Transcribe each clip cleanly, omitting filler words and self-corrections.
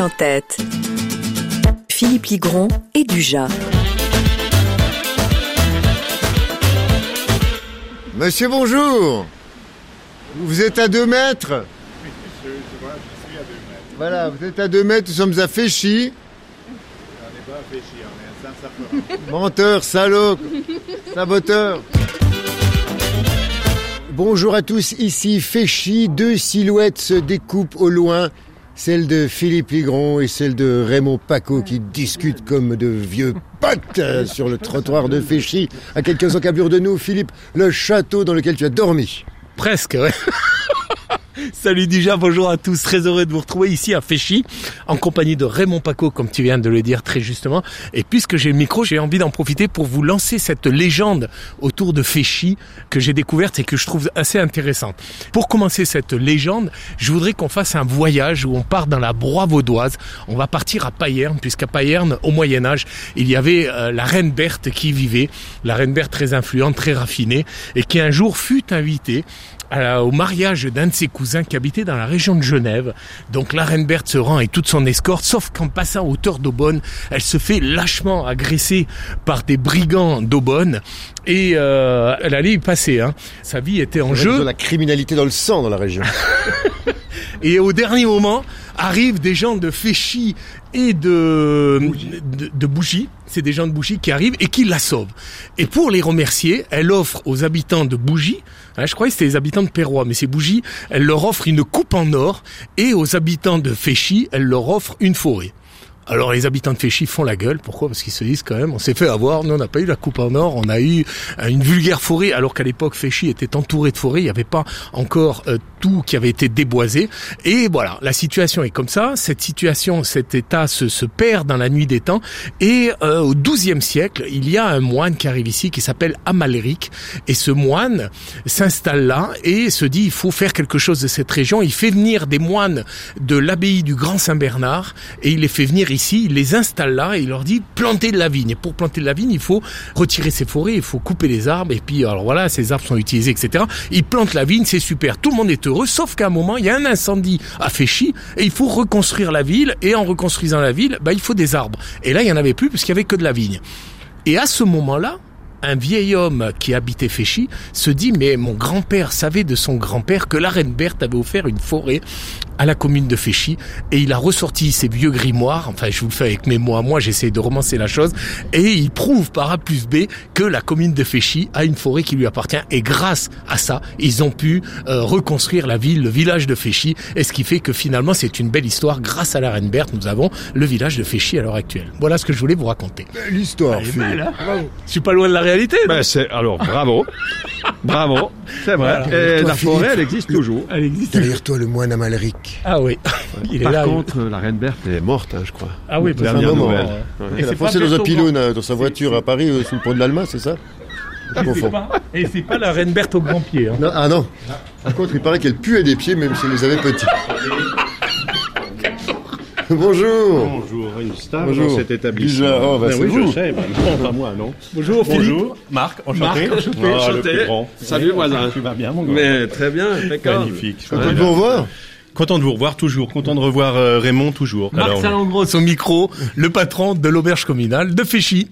en tête. Philippe Ligron et Dujas. Monsieur, bonjour. Vous êtes à 2 mètres ? Oui, monsieur, je suis à 2 mètres. Voilà, vous êtes à 2 mètres, nous sommes à Féchy. On n'est pas à Féchy, on est à Saint-Saphorin. Menteur, salaud, saboteur. Bonjour à tous, ici Féchy. 2 silhouettes se découpent au loin. Celle de Philippe Ligron et celle de Raymond Paco qui discutent comme de vieux potes sur le trottoir de Féchy. À quelques encablures de nous, Philippe, le château dans lequel tu as dormi. Presque, ouais. Salut Dujas, bonjour à tous, très heureux de vous retrouver ici à Féchy, en compagnie de Raymond Paco, comme tu viens de le dire très justement. Et puisque j'ai le micro, j'ai envie d'en profiter pour vous lancer cette légende autour de Féchy que j'ai découverte et que je trouve assez intéressante. Pour commencer cette légende, je voudrais qu'on fasse un voyage où on part dans la Broye vaudoise. On va partir à Payerne, puisqu'à Payerne, au Moyen-Âge, il y avait la reine Berthe qui y vivait, la reine Berthe très influente, très raffinée, et qui un jour fut invitée au mariage d'un de ses cousins qui habitait dans la région de Genève. Donc la reine Berthe se rend avec toute son escorte, sauf qu'en passant à hauteur d'Aubonne, elle se fait lâchement agresser par des brigands d'Aubonne et elle allait y passer. Sa vie était en jeu. De la criminalité dans le sang dans la région. Et au dernier moment, arrivent des gens de Féchy et de Bougie. C'est des gens de Bougie qui arrivent et qui la sauvent. Et pour les remercier, elle offre aux habitants de Bougie, je croyais que c'était les habitants de Perrois, mais c'est Bougie, elle leur offre une coupe en or, et aux habitants de Féchy, elle leur offre une forêt. Alors les habitants de Féchy font la gueule, pourquoi ? Parce qu'ils se disent quand même, on s'est fait avoir, nous on n'a pas eu la coupe en or, on a eu une vulgaire forêt, alors qu'à l'époque Féchy était entouré de forêts, il n'y avait pas encore tout qui avait été déboisé, et voilà, la situation est comme ça, cette situation, cet état se perd dans la nuit des temps, et au XIIe siècle, il y a un moine qui arrive ici, qui s'appelle Amalric, et ce moine s'installe là, et se dit, il faut faire quelque chose de cette région, il fait venir des moines de l'abbaye du Grand Saint-Bernard, et il les fait venir ici, il les installe là et il leur dit planter de la vigne. Et pour planter de la vigne, il faut retirer ces forêts, il faut couper les arbres et puis alors voilà, ces arbres sont utilisés, etc. Ils plantent la vigne, c'est super, tout le monde est heureux, sauf qu'à un moment, il y a un incendie à Féchy et il faut reconstruire la ville et en reconstruisant la ville, il faut des arbres. Et là, il n'y en avait plus parce qu'il n'y avait que de la vigne. Et à ce moment-là, un vieil homme qui habitait Féchy se dit mais mon grand-père savait de son grand-père que la reine Berthe avait offert une forêt à la commune de Féchy et il a ressorti ses vieux grimoires, enfin je vous le fais avec mes mots à moi, j'essaie de romancer la chose, et il prouve par A plus B que la commune de Féchy a une forêt qui lui appartient et grâce à ça, ils ont pu reconstruire la ville, le village de Féchy, et ce qui fait que finalement c'est une belle histoire, grâce à la reine Berthe, nous avons le village de Féchy à l'heure actuelle. Voilà ce que je voulais vous raconter. L'histoire, belle, je suis pas loin de la réalité. Alors, bravo. Bravo. C'est vrai. Voilà. Et Toi, la Philippe, forêt, elle existe toujours. Elle existe. Derrière toi, le moine Amalric. Ah oui. Il est Par là. contre, la reine Berthe est morte, je crois. Ah oui, parce Dernière que- nouvelle. Et Elle a c'est foncé pas dans un Berthe pylône dans sa voiture à Paris, sous le pont de l'Alma, c'est ça ? Je confonds. Et c'est pas la reine Berthe au grand pied. Non, ah non. Par contre, il paraît qu'elle puait des pieds, même si elle les avait petits. Bonjour. Bonjour, une star Bonjour. dans cet établissement. Déjà, oh, c'est oui, vous. je sais, non, pas moi, non. Bonjour Philippe. Bonjour, Marc, enchanté. Marc, enchanté. Le plus grand. Salut, voisin. Tu vas bien, mon gars? Mais très bien, impeccable. Magnifique. Content de vous revoir. Content de vous revoir toujours. Content de revoir Raymond toujours. Marc Salengros au micro, le patron de l'auberge communale de Féchy.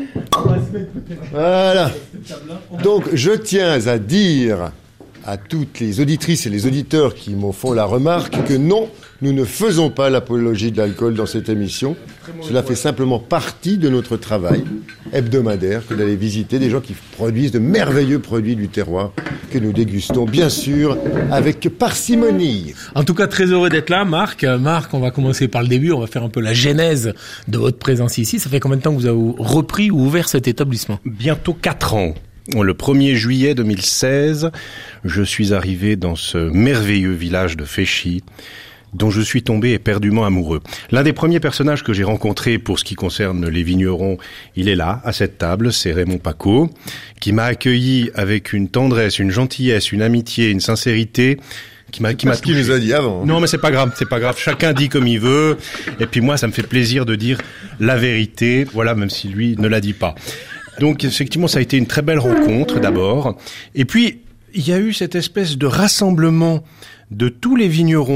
Voilà. Donc, je tiens à dire à toutes les auditrices et les auditeurs qui m'en font la remarque que non, nous ne faisons pas l'apologie de l'alcool dans cette émission. Cela fait simplement partie de notre travail hebdomadaire que d'aller visiter des gens qui produisent de merveilleux produits du terroir que nous dégustons, bien sûr, avec parcimonie. En tout cas, très heureux d'être là, Marc. Marc, on va commencer par le début. On va faire un peu la genèse de votre présence ici. Ça fait combien de temps que vous avez repris ou ouvert cet établissement ? Bientôt 4 ans. Le 1er juillet 2016, je suis arrivé dans ce merveilleux village de Féchy, dont je suis tombé éperdument amoureux. L'un des premiers personnages que j'ai rencontrés pour ce qui concerne les vignerons, il est là, à cette table, c'est Raymond Paco, qui m'a accueilli avec une tendresse, une gentillesse, une amitié, une sincérité, qui m'a Ce qu'il nous a dit avant. Non, mais c'est pas grave. Chacun dit comme il veut. Et puis moi, ça me fait plaisir de dire la vérité. Voilà, même si lui ne la dit pas. Donc, effectivement, ça a été une très belle rencontre, d'abord. Et puis, il y a eu cette espèce de rassemblement de tous les vignerons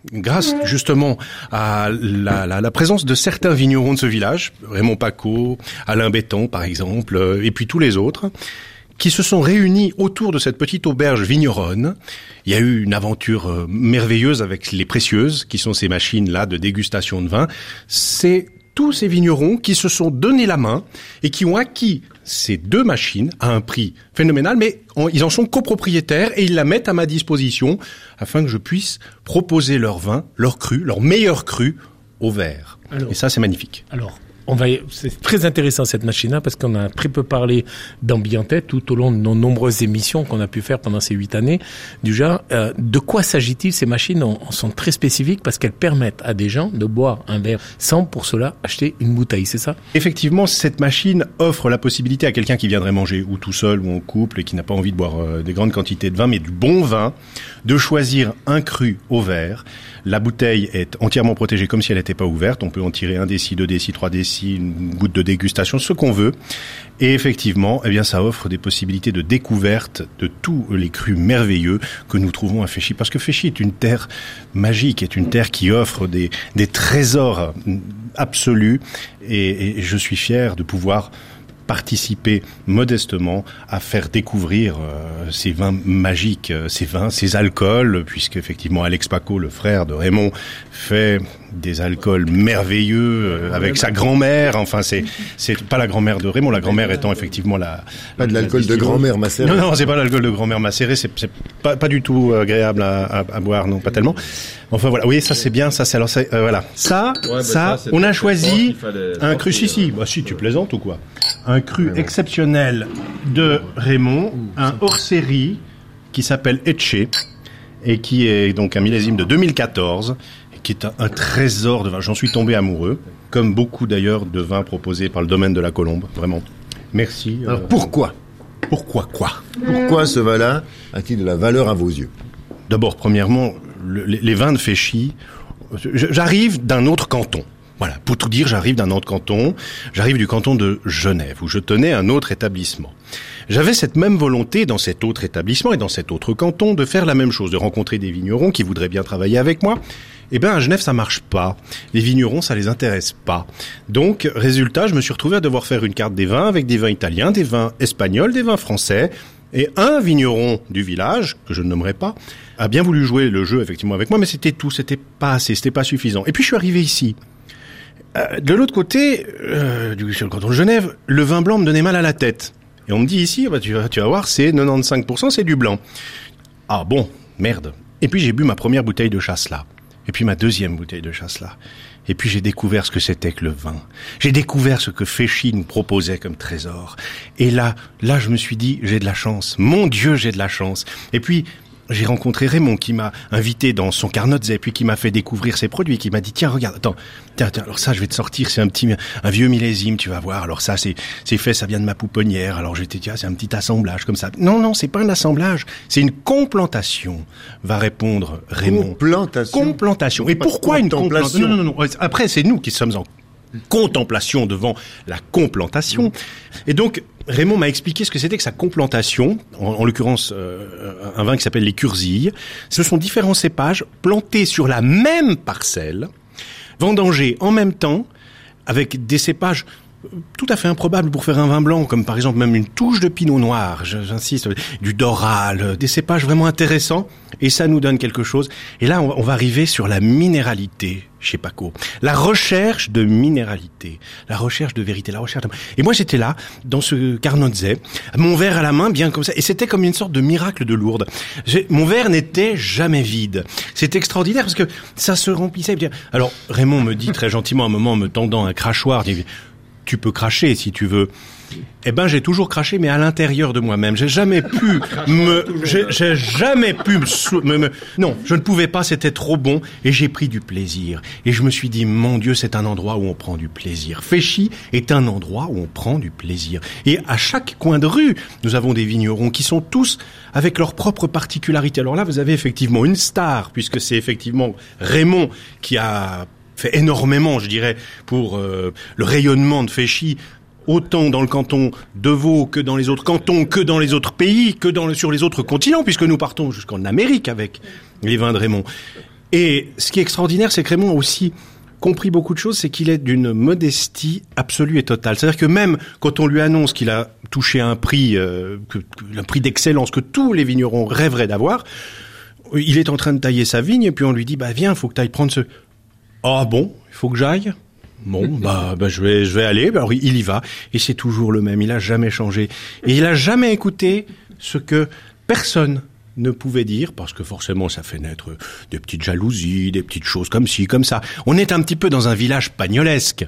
grâce justement à la présence de certains vignerons de ce village, Raymond Pacaud, Alain Béton par exemple, et puis tous les autres, qui se sont réunis autour de cette petite auberge vigneronne. Il y a eu une aventure merveilleuse avec les précieuses, qui sont ces machines-là de dégustation de vin. C'est tous ces vignerons qui se sont donné la main et qui ont acquis ces 2 machines à un prix phénoménal, mais ils en sont copropriétaires et ils la mettent à ma disposition afin que je puisse proposer leur vin, leur cru, leur meilleur cru au verre. Et ça, c'est magnifique. Alors, c'est très intéressant cette machine-là parce qu'on a très peu parlé d'Ambientech tout au long de nos nombreuses émissions qu'on a pu faire pendant ces 8 années. Du genre, de quoi s'agit-il? Ces machines sont très spécifiques parce qu'elles permettent à des gens de boire un verre sans pour cela acheter une bouteille, c'est ça? Effectivement, cette machine offre la possibilité à quelqu'un qui viendrait manger ou tout seul ou en couple et qui n'a pas envie de boire des grandes quantités de vin, mais du bon vin, de choisir un cru au verre. La bouteille est entièrement protégée comme si elle n'était pas ouverte. On peut en tirer 1 déci, 2 déci, 3 déci, une goutte de dégustation, ce qu'on veut. Et effectivement, eh bien, ça offre des possibilités de découverte de tous les crus merveilleux que nous trouvons à Féchy. Parce que Féchy est une terre magique, est une terre qui offre des trésors absolus. Et je suis fier de pouvoir participer modestement à faire découvrir ces vins magiques, ces alcools, puisque effectivement Alex Pacaud, le frère de Raymond, fait des alcools merveilleux avec sa grand-mère. Enfin, c'est pas la grand-mère de Raymond, la grand-mère étant effectivement pas de l'alcool de grand-mère macéré. Non, c'est pas l'alcool de grand-mère macéré. C'est pas du tout agréable à boire, non, pas tellement. Enfin voilà, oui, ça c'est bien, ça c'est alors voilà. Ça, on a choisi un cru si. Bah si, tu plaisantes ou quoi? Un cru exceptionnel de Raymond, un hors-série qui s'appelle Etche et qui est donc un millésime de 2014 et qui est un trésor de vin. J'en suis tombé amoureux, comme beaucoup d'ailleurs de vins proposés par le domaine de la Colombe, vraiment. Merci. Alors pourquoi ce vin-là a-t-il de la valeur à vos yeux? D'abord, premièrement, les vins de Féchy, j'arrive d'un autre canton. Voilà, pour tout dire, j'arrive d'un autre canton. J'arrive du canton de Genève, où je tenais un autre établissement. J'avais cette même volonté dans cet autre établissement et dans cet autre canton de faire la même chose, de rencontrer des vignerons qui voudraient bien travailler avec moi. Eh bien, à Genève, ça marche pas. Les vignerons, ça les intéresse pas. Donc, résultat, je me suis retrouvé à devoir faire une carte des vins avec des vins italiens, des vins espagnols, des vins français. Et un vigneron du village, que je ne nommerai pas, a bien voulu jouer le jeu effectivement avec moi, mais c'était tout, c'était pas assez, c'était pas suffisant. Et puis je suis arrivé ici. De l'autre côté, sur le canton de Genève, le vin blanc me donnait mal à la tête. Et on me dit ici, bah, tu vas voir, c'est 95%, c'est du blanc. Ah bon, merde. Et puis j'ai bu ma première bouteille de Chasselas. Et puis ma deuxième bouteille de Chasselas. Et puis j'ai découvert ce que c'était que le vin. J'ai découvert ce que Féchy nous proposait comme trésor. Et là, je me suis dit, j'ai de la chance. Mon Dieu, j'ai de la chance. Et puis, j'ai rencontré Raymond qui m'a invité dans son Carnotze, puis qui m'a fait découvrir ses produits, qui m'a dit tiens regarde, tiens, alors ça je vais te sortir, c'est un vieux millésime, tu vas voir, alors ça c'est fait, ça vient de ma pouponnière, alors je t'ai dit c'est un petit assemblage comme ça. Non, c'est pas un assemblage, c'est une complantation, va répondre Raymond. Complantation. Et pourquoi une complantation? Non. Après c'est nous qui sommes en contemplation devant la complantation. Et donc, Raymond m'a expliqué ce que c'était que sa complantation, en l'occurrence un vin qui s'appelle les Curzilles. Ce sont différents cépages plantés sur la même parcelle, vendangés en même temps, avec des cépages tout à fait improbables pour faire un vin blanc, comme par exemple même une touche de pinot noir, j'insiste, du doral, des cépages vraiment intéressants, et ça nous donne quelque chose. Et là, on va arriver sur la minéralité chez Pacaud. La recherche de minéralité, la recherche de vérité, la recherche de... Et moi, j'étais là, dans ce Carnotze, mon verre à la main, bien comme ça, et c'était comme une sorte de miracle de Lourdes. Mon verre n'était jamais vide. C'est extraordinaire, parce que ça se remplissait. Alors, Raymond me dit très gentiment, à un moment, en me tendant un crachoir, il dit, tu peux cracher si tu veux. Eh ben, j'ai toujours craché, mais à l'intérieur de moi-même. J'ai jamais pu non, je ne pouvais pas, c'était trop bon, et j'ai pris du plaisir. Et je me suis dit, mon Dieu, c'est un endroit où on prend du plaisir. Féchy est un endroit où on prend du plaisir. Et à chaque coin de rue, nous avons des vignerons qui sont tous avec leurs propres particularités. Alors là, vous avez effectivement une star, puisque c'est effectivement Raymond qui a fait énormément, je dirais, pour le rayonnement de Féchy, autant dans le canton de Vaud que dans les autres cantons, que dans les autres pays, que sur les autres continents, puisque nous partons jusqu'en Amérique avec les vins de Raymond. Et ce qui est extraordinaire, c'est que Raymond a aussi compris beaucoup de choses, c'est qu'il est d'une modestie absolue et totale. C'est-à-dire que même quand on lui annonce qu'il a touché un prix, un prix d'excellence que tous les vignerons rêveraient d'avoir, il est en train de tailler sa vigne et puis on lui dit viens, faut que tu ailles prendre ce. Ah bon, il faut que j'aille. Bon, je vais aller. Alors il y va et c'est toujours le même. Il a jamais changé et il a jamais écouté ce que personne ne pouvait dire, parce que forcément ça fait naître des petites jalousies, des petites choses comme ci, comme ça. On est un petit peu dans un village pagnolesque.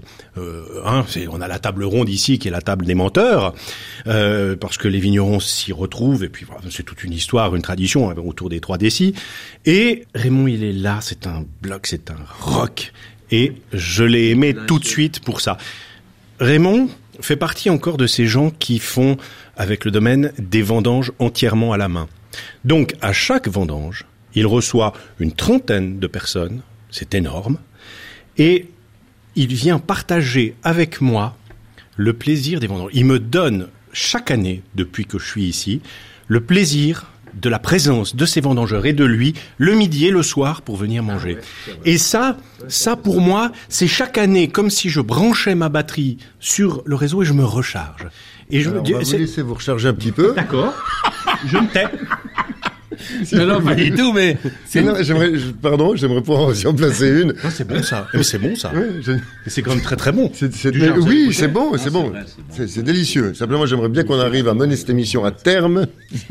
On a la table ronde ici qui est la table des menteurs, parce que les vignerons s'y retrouvent, et puis voilà, c'est toute une histoire, une tradition autour des 3 décis. Et Raymond, il est là, c'est un bloc, c'est un rock. Et je l'ai aimé tout de suite pour ça. Raymond fait partie encore de ces gens qui font, avec le domaine, des vendanges entièrement à la main. Donc, à chaque vendange, il reçoit une 30aine de personnes, c'est énorme, et il vient partager avec moi le plaisir des vendanges. Il me donne chaque année, depuis que je suis ici, le plaisir de la présence de ces vendangeurs et de lui, le midi et le soir, pour venir manger. Et ça pour moi, c'est chaque année comme si je branchais ma batterie sur le réseau et je me recharge. Et je Alors, me dis, on va vous laisser vous recharger un petit peu. D'accord, je me tais. Non, pas du tout, mais J'aimerais pouvoir aussi en placer une. Non, c'est bon ça. Mais c'est bon ça. Ouais, C'est quand même très très bon. Oui, c'est bon, c'est bon. C'est délicieux. Simplement, j'aimerais bien qu'on arrive à mener cette émission à terme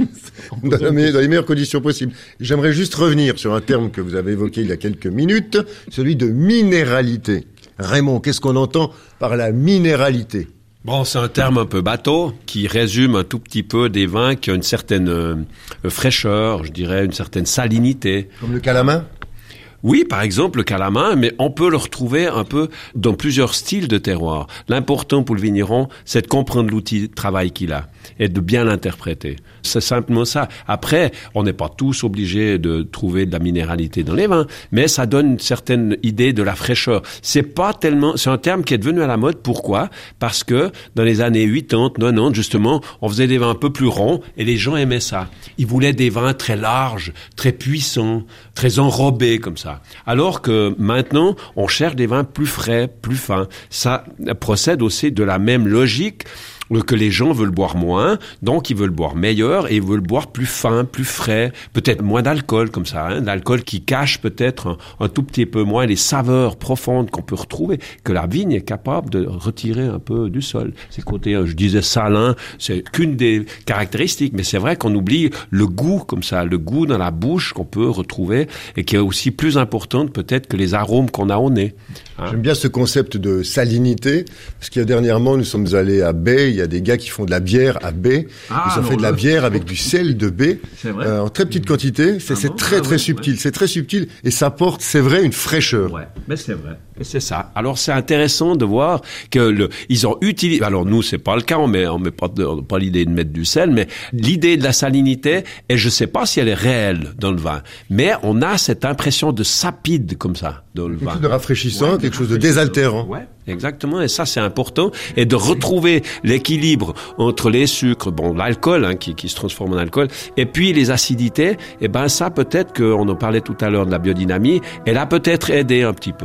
dans les meilleures conditions possibles. J'aimerais juste revenir sur un terme que vous avez évoqué il y a quelques minutes, celui de minéralité. Raymond, qu'est-ce qu'on entend par la minéralité ? Bon, c'est un terme un peu bateau qui résume un tout petit peu des vins qui ont une certaine fraîcheur, je dirais, une certaine salinité. Comme le calamin ? Oui, par exemple, le calamin, mais on peut le retrouver un peu dans plusieurs styles de terroir. L'important pour le vigneron, c'est de comprendre l'outil de travail qu'il a et de bien l'interpréter. C'est simplement ça. Après, on n'est pas tous obligés de trouver de la minéralité dans les vins, mais ça donne une certaine idée de la fraîcheur. C'est un terme qui est devenu à la mode. Pourquoi? Parce que dans les années 80, 90, justement, on faisait des vins un peu plus ronds et les gens aimaient ça. Ils voulaient des vins très larges, très puissants, très enrobés comme ça. Alors que maintenant, on cherche des vins plus frais, plus fins. Ça procède aussi de la même logique que les gens veulent boire moins, donc ils veulent boire meilleur et ils veulent boire plus fin, plus frais, peut-être moins d'alcool comme ça, d'alcool qui cache peut-être un tout petit peu moins les saveurs profondes qu'on peut retrouver, que la vigne est capable de retirer un peu du sol. C'est côté, je disais salin, c'est qu'une des caractéristiques, mais c'est vrai qu'on oublie le goût comme ça, le goût dans la bouche qu'on peut retrouver et qui est aussi plus importante peut-être que les arômes qu'on a au nez. J'aime bien ce concept de salinité, parce qu'il y a dernièrement, nous sommes allés à baie, il y a des gars qui font de la bière à baie. Ils ont fait de la bière avec du sel de baie, en très petite quantité. C'est très subtil, c'est très subtil, et ça porte, c'est vrai, une fraîcheur. Ouais, mais c'est vrai. Et c'est ça. Alors c'est intéressant de voir que ils ont utilisé. Alors nous c'est pas le cas, on met pas l'idée de mettre du sel, mais l'idée de la salinité, et je sais pas si elle est réelle dans le vin, mais on a cette impression de sapide comme ça dans le vin. Quelque chose de rafraîchissant, quelque chose de désaltérant. Ouais, exactement. Et ça c'est important, et de retrouver l'équilibre entre les sucres, l'alcool qui se transforme en alcool, et puis les acidités. Et ben ça peut-être qu'on en parlait tout à l'heure de la biodynamie, elle a peut-être aidé un petit peu.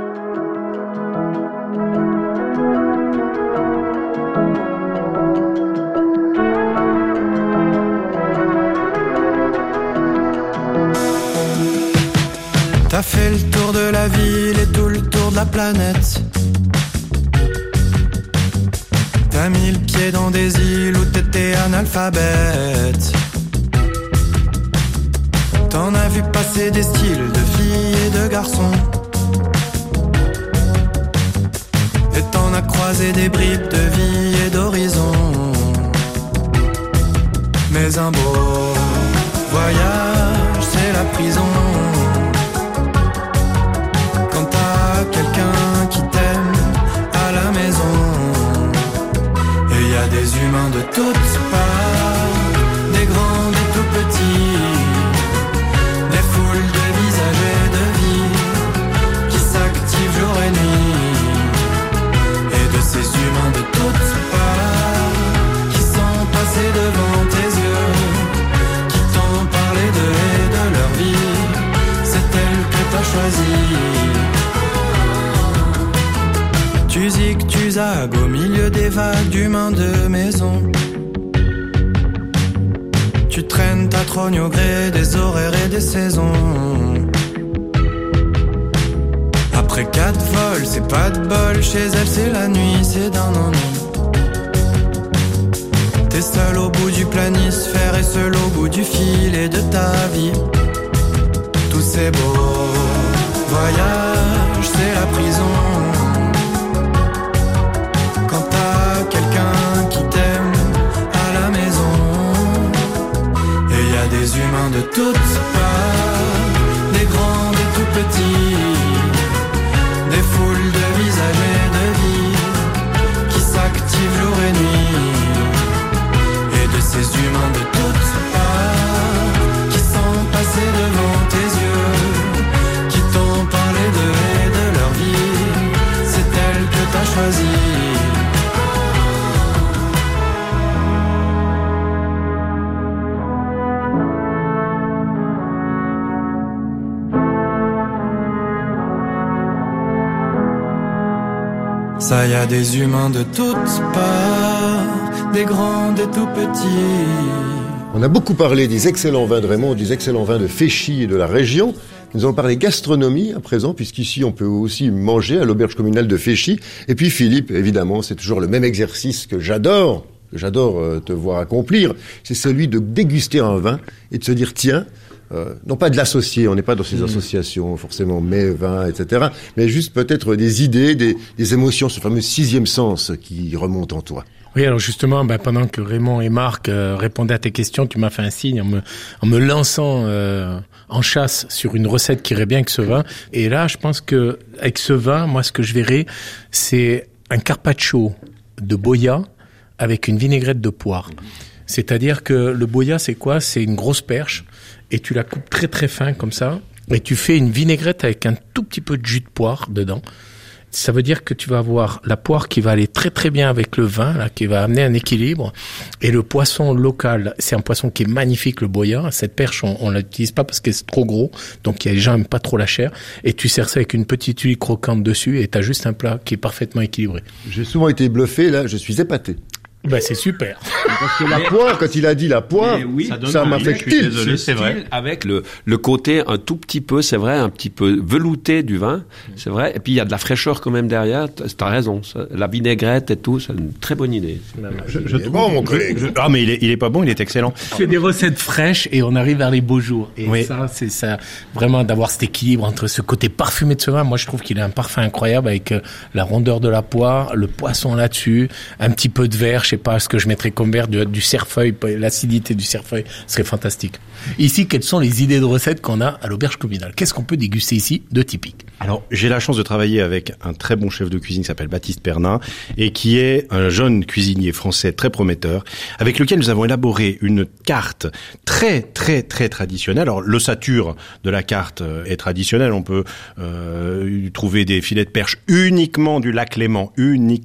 T'as fait le tour de la ville et tout le tour de la planète. T'as mis le pied dans des îles où t'étais analphabète. T'en as vu passer des styles de filles et de garçons. Et t'en as croisé des bribes de vie et d'horizon. Mais un beau voyage, c'est la prison. Quelqu'un qui t'aime à la maison. Et y a des humains de toutes parts, des grands, des tout petits, des foules de visages et de vies qui s'activent jour et nuit. Et de ces humains de toutes parts qui sont passés devant tes yeux, qui t'ont parlé d'eux et de leur vie. C'est elle que t'as zigzag au milieu des vagues d'humains de maison. Tu traînes ta trogne au gré des horaires et des saisons. Après 4 vols, c'est pas de bol. Chez elle, c'est la nuit, c'est d'un ennui. T'es seul au bout du planisphère et seul au bout du fil et de ta vie. Tous ces beaux voyages, c'est la prison. Quand t'as quelqu'un qui t'aime à la maison. Et y a des humains de toutes parts, des grands, des tout petits, des foules de visages et de vies qui s'activent jour et nuit. Et de ces humains de toutes parts qui sont passés devant tes yeux, qui t'ont parlé d'eux et de leur vie. C'est elle que t'as choisie. Ça y a des humains de toutes parts, des grands, des tout petits. On a beaucoup parlé des excellents vins de Raymond, des excellents vins de Féchy et de la région. Nous allons parler gastronomie à présent, puisqu'ici on peut aussi manger à l'auberge communale de Féchy. Et puis Philippe, évidemment, c'est toujours le même exercice que j'adore te voir accomplir. C'est celui de déguster un vin et de se dire, tiens, non pas de l'associer, on n'est pas dans ces associations forcément, mets, vin, etc. Mais juste peut-être des idées, des émotions, ce fameux 6e sens qui remonte en toi. Oui, alors justement, pendant que Raymond et Marc répondaient à tes questions, tu m'as fait un signe en me lançant en chasse sur une recette qui irait bien avec ce vin. Et là, je pense que avec ce vin, moi, ce que je verrais, c'est un carpaccio de boya avec une vinaigrette de poire. C'est-à-dire que le boya, c'est quoi? C'est une grosse perche et tu la coupes très très fin comme ça et tu fais une vinaigrette avec un tout petit peu de jus de poire dedans. Ça veut dire que tu vas avoir la poire qui va aller très très bien avec le vin, là, qui va amener un équilibre. Et le poisson local, c'est un poisson qui est magnifique, le boya. Cette perche, on l'utilise pas parce que c'est trop gros, donc les gens aiment pas trop la chair. Et tu sers ça avec une petite huile croquante dessus et t'as juste un plat qui est parfaitement équilibré. J'ai souvent été bluffé, là, je suis épaté. C'est super. Parce que la poire, quand il a dit la poire, oui, ça m'a fait tilt. Désolé, c'est vrai. Avec le côté un tout petit peu, c'est vrai, un petit peu velouté du vin, c'est vrai. Et puis il y a de la fraîcheur quand même derrière. T'as raison. La vinaigrette et tout, c'est une très bonne idée. Je trouve bon, mon collègue. Ah, mais il est pas bon, il est excellent. Tu fais des recettes fraîches et on arrive vers les beaux jours. Et oui. ça, c'est ça, vraiment d'avoir cet équilibre entre ce côté parfumé de ce vin. Moi, je trouve qu'il a un parfum incroyable avec la rondeur de la poire, le poisson là-dessus, un petit peu de verre, je sais pas ce que je mettrais comme verre, du cerfeuil, l'acidité du cerfeuil serait fantastique. Ici, quelles sont les idées de recettes qu'on a à l'auberge communale? Qu'est-ce qu'on peut déguster ici de typique? Alors, j'ai la chance de travailler avec un très bon chef de cuisine qui s'appelle Baptiste Pernin et qui est un jeune cuisinier français très prometteur, avec lequel nous avons élaboré une carte très, très, très traditionnelle. Alors, l'ossature de la carte est traditionnelle. On peut trouver des filets de perche uniquement du lac Léman.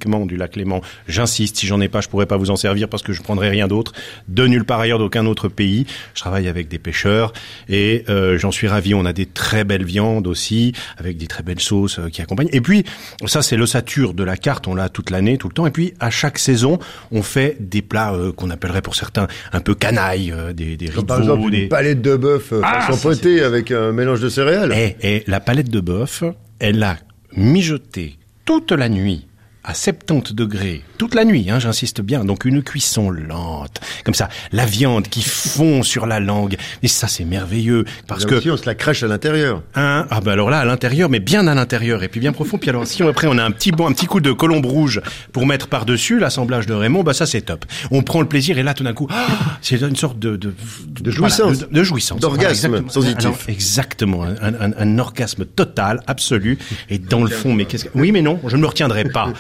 J'insiste, si j'en ai pas, je pourrais pas vous en servir parce que je prendrai rien d'autre, de nulle part ailleurs, d'aucun autre pays. Je travaille avec des pêcheurs et j'en suis ravi. On a des très belles viandes aussi, avec des très belles sauces qui accompagnent. Et puis, ça c'est l'ossature de la carte, on l'a toute l'année, tout le temps. Et puis, à chaque saison, on fait des plats qu'on appellerait pour certains un peu canailles, des riz Par exemple, une palette de bœuf façon potée avec un mélange de céréales. Et la palette de bœuf, elle a mijoté toute la nuit à 70 degrés, toute la nuit, j'insiste bien, donc une cuisson lente, comme ça, la viande qui fond sur la langue, et ça c'est merveilleux, parce que... Si on se la crèche à l'intérieur. Alors là, à l'intérieur, mais bien à l'intérieur, et puis bien profond, puis alors si après on a un petit coup de colombe rouge pour mettre par-dessus, l'assemblage de Raymond, ça c'est top. On prend le plaisir, et là tout d'un coup, c'est une sorte de jouissance. De jouissance. D'orgasme sensitif. Alors, exactement, un orgasme total, absolu, et dans le fond, mais qu'est-ce que... Oui, mais non, je ne me retiendrai pas.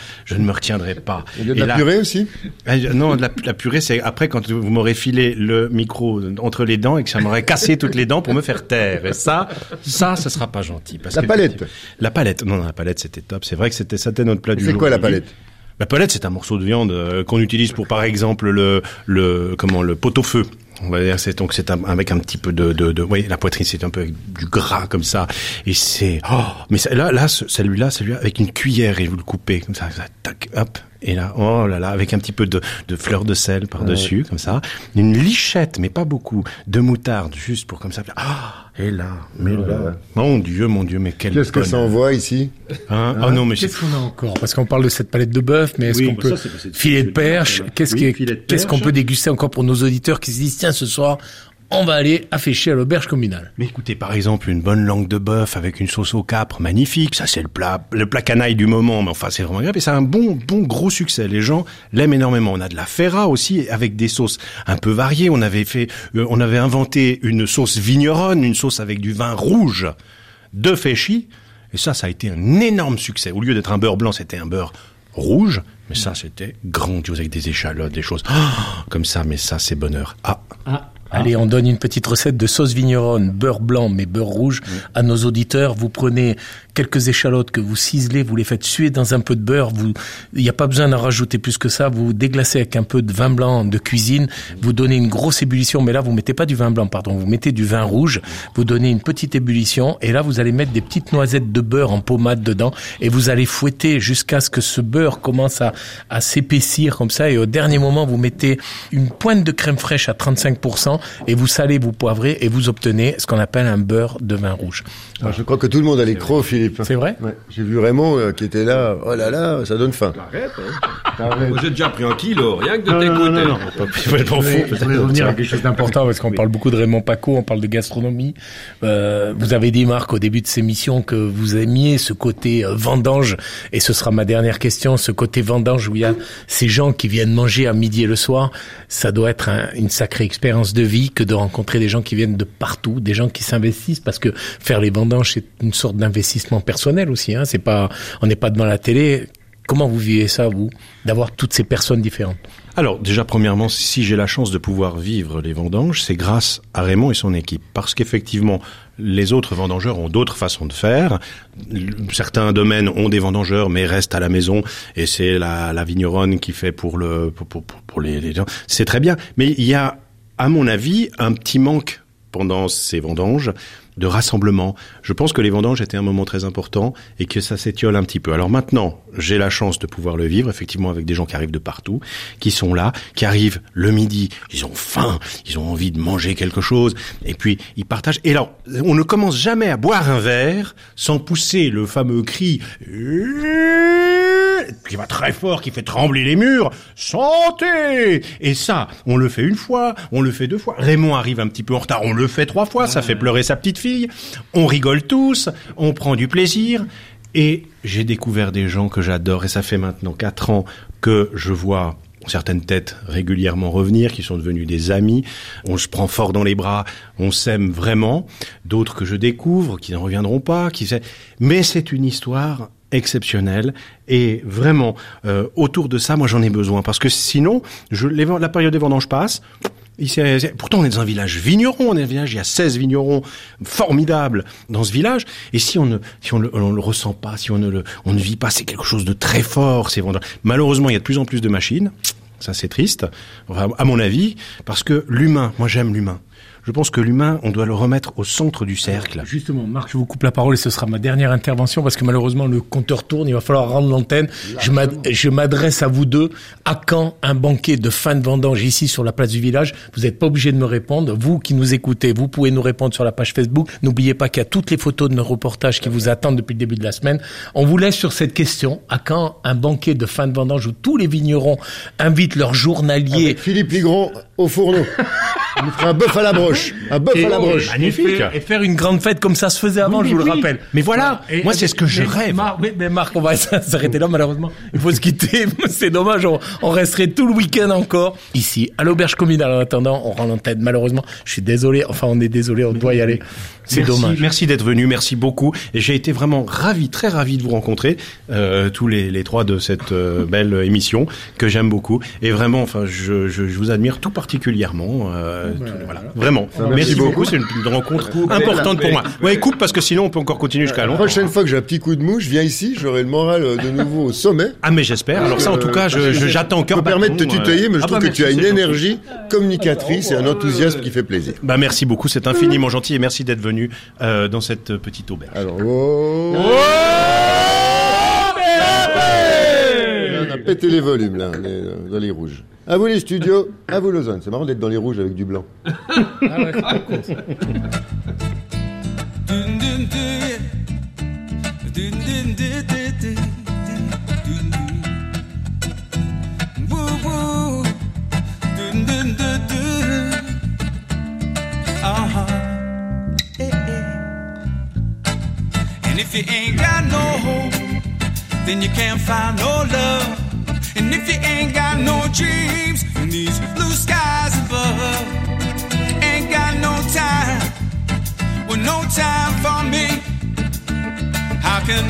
Il y a de la purée aussi? Non, la purée, c'est après quand vous m'aurez filé le micro entre les dents et que ça m'aurait cassé toutes les dents pour me faire taire. Et ça sera pas gentil. Parce la palette. La palette. Non, la palette, c'était top. C'est vrai que c'était notre plat du jour. C'est quoi la palette? La palette, c'est un morceau de viande qu'on utilise pour, par exemple, le pot-au-feu. On va dire avec un petit peu de oui, la poitrine c'est un peu avec du gras comme ça et c'est mais celui-là avec une cuillère et vous le coupez comme ça tac hop et là oh là là avec un petit peu de fleur de sel par-dessus comme ça, une lichette mais pas beaucoup de moutarde juste pour comme ça. Et là, mon Dieu, mais quel Qu'est-ce que ça envoie ici non, mais qu'est-ce qu'on a encore? Parce qu'on parle de cette palette de bœuf, mais est-ce qu'on peut filet de perche? Qu'est-ce qu'on peut déguster encore pour nos auditeurs qui se disent tiens, ce soir, on va aller à Féchy à l'auberge communale. Mais écoutez, par exemple, une bonne langue de bœuf avec une sauce au capre, magnifique. Ça, c'est le plat canaille du moment. Mais enfin, c'est vraiment agréable. Et c'est un bon gros succès. Les gens l'aiment énormément. On a de la ferra aussi avec des sauces un peu variées. On avait inventé une sauce vigneronne, une sauce avec du vin rouge de Féchy. Et ça a été un énorme succès. Au lieu d'être un beurre blanc, c'était un beurre rouge. Mais ça, c'était grandiose avec des échalotes, des choses comme ça. Mais ça, c'est bonheur. Allez, on donne une petite recette de sauce vigneronne, beurre blanc mais beurre rouge à nos auditeurs. Vous prenez quelques échalotes que vous ciselez, vous les faites suer dans un peu de beurre. Il n'y a pas besoin d'en rajouter plus que ça. Vous déglacez avec un peu de vin blanc de cuisine. Vous donnez une grosse ébullition, mais là vous mettez pas du vin blanc, pardon. Vous mettez du vin rouge. Vous donnez une petite ébullition et là vous allez mettre des petites noisettes de beurre en pommade dedans et vous allez fouetter jusqu'à ce que ce beurre commence à s'épaissir comme ça. Et au dernier moment vous mettez une pointe de crème fraîche à 35%. Et vous salez, vous poivrez et vous obtenez ce qu'on appelle un beurre de vin rouge. Alors, je crois que tout le monde a les crocs, Philippe. C'est vrai? Ouais. J'ai vu Raymond qui était là. Oh là là, ça donne faim. Arrête. Moi, j'ai déjà pris 1 kilo, rien que de t'écouter. Non. Je voulais revenir à quelque chose d'important parce qu'on parle beaucoup de Raymond Paco, on parle de gastronomie. Vous avez dit, Marc, au début de ces émissions que vous aimiez ce côté vendange et ce sera ma dernière question, ce côté vendange où il y a ces gens qui viennent manger à midi et le soir. Ça doit être une sacrée expérience de vie que de rencontrer des gens qui viennent de partout, des gens qui s'investissent parce que faire les vendanges c'est une sorte d'investissement personnel aussi. On n'est pas devant la télé. Comment vous vivez ça, vous, d'avoir toutes ces personnes différentes? Alors, déjà, premièrement, si j'ai la chance de pouvoir vivre les vendanges, c'est grâce à Raymond et son équipe. Parce qu'effectivement, les autres vendangeurs ont d'autres façons de faire. Certains domaines ont des vendangeurs, mais restent à la maison. Et c'est la vigneronne qui fait pour les gens. C'est très bien. Mais il y a, à mon avis, un petit manque pendant ces vendanges de rassemblement. Je pense que les vendanges étaient un moment très important et que ça s'étiole un petit peu. Alors maintenant, j'ai la chance de pouvoir le vivre, effectivement, avec des gens qui arrivent de partout, qui sont là, qui arrivent le midi, ils ont faim, ils ont envie de manger quelque chose, et puis ils partagent. Et alors, on ne commence jamais à boire un verre sans pousser le fameux cri qui va très fort, qui fait trembler les murs. Santé! Et ça, on le fait une fois, on le fait 2 fois. Raymond arrive un petit peu en retard, on le fait 3 fois, ça fait pleurer sa petite fille. On rigole tous, on prend du plaisir. Et j'ai découvert des gens que j'adore, et ça fait maintenant 4 ans que je vois certaines têtes régulièrement revenir, qui sont devenus des amis. On se prend fort dans les bras, on s'aime vraiment. D'autres que je découvre, qui n'en reviendront pas, mais c'est une histoire exceptionnelle, et vraiment autour de ça, moi j'en ai besoin, parce que sinon, la période des vendanges passe. Pourtant, on est dans un village vigneron, il y a 16 vignerons formidables dans ce village, et si on le ressent pas, si on ne vit pas, c'est quelque chose de très fort, ces vendanges. Malheureusement, il y a de plus en plus de machines, ça c'est triste, enfin, à mon avis, parce que l'humain, moi j'aime l'humain. Je pense que l'humain, on doit le remettre au centre du cercle. Justement, Marc, je vous coupe la parole et ce sera ma dernière intervention parce que malheureusement le compteur tourne, il va falloir rendre l'antenne. Je m'adresse à vous deux. À quand un banquet de fin de vendange ici sur la place du village? Vous n'êtes pas obligé de me répondre. Vous qui nous écoutez, vous pouvez nous répondre sur la page Facebook. N'oubliez pas qu'il y a toutes les photos de nos reportages qui vous attendent depuis le début de la semaine. On vous laisse sur cette question. À quand un banquet de fin de vendange où tous les vignerons invitent leurs journaliers? Avec Philippe Ligron au fourneau. On nous fera un bœuf à la broche. Un bœuf à la broche. Magnifique. Et faire une grande fête comme ça se faisait avant, je vous le rappelle. Mais voilà, moi c'est ce que je rêve. Mais Marc, on va s'arrêter là malheureusement. Il faut se quitter. C'est dommage, on resterait tout le week-end encore ici à l'auberge communale. En attendant, on rend l'antenne malheureusement. Je suis désolé, enfin on est désolé, on doit y aller. C'est dommage. Merci d'être venu, merci beaucoup. Et j'ai été vraiment très ravi de vous rencontrer, tous les 3 de cette belle émission que j'aime beaucoup. Et vraiment, enfin, je vous admire tout particulièrement. particulièrement. Voilà, vraiment. Merci beaucoup. beaucoup. C'est une rencontre importante pour moi. Ouais, coupe parce que sinon on peut encore continuer jusqu'à longtemps. La prochaine fois que j'ai un petit coup de mou, je viens ici, j'aurai le moral de nouveau au sommet. Ah mais j'espère. Alors ça, en tout cas, j'attends cœur. Je peux permettre de te tutoyer, mais je trouve que tu as une énergie communicatrice et un enthousiasme qui fait plaisir. Bah merci beaucoup, c'est infiniment gentil et merci d'être venu dans cette petite auberge. Alors, on a pété les volumes là, dans les rouges. À vous les studios, à vous Lausanne. C'est marrant d'être dans les rouges avec du blanc. Ah ouais, c'est pas con, ça. And if you ain't got no hope, then you can't find no love. And if you ain't got no dreams in these blue skies above, ain't got no time, well, no time for me. How can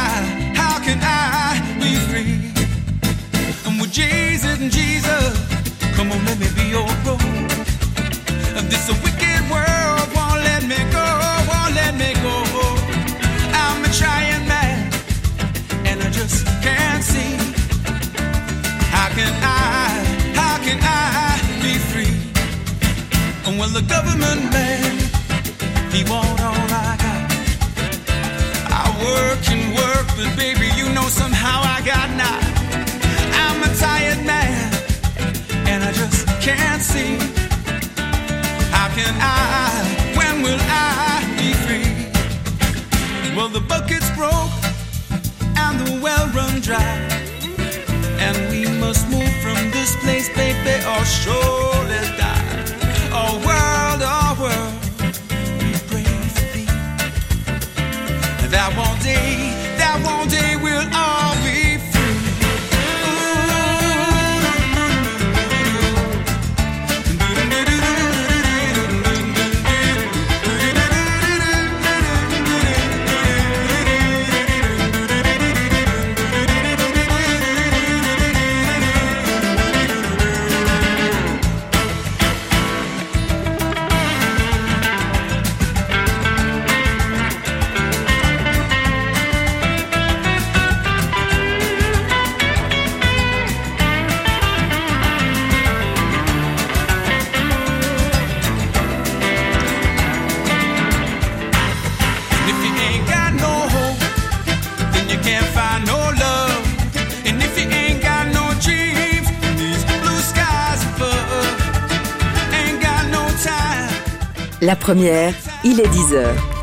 I be free? And with Jesus, come on, let me be your road. This wicked world won't let me go, won't let me go. I'm a trying man, and I just can't see. How can I be free? And well, the government man, he won't all I got. I work and work, but baby, you know somehow I got not. I'm a tired man, and I just can't see. When will I be free? Well, the bucket's broke and the well run dry, and we must move from this place, baby, or surely die. Oh world, we pray for thee. That one day we'll all be free. La première, il est 10h.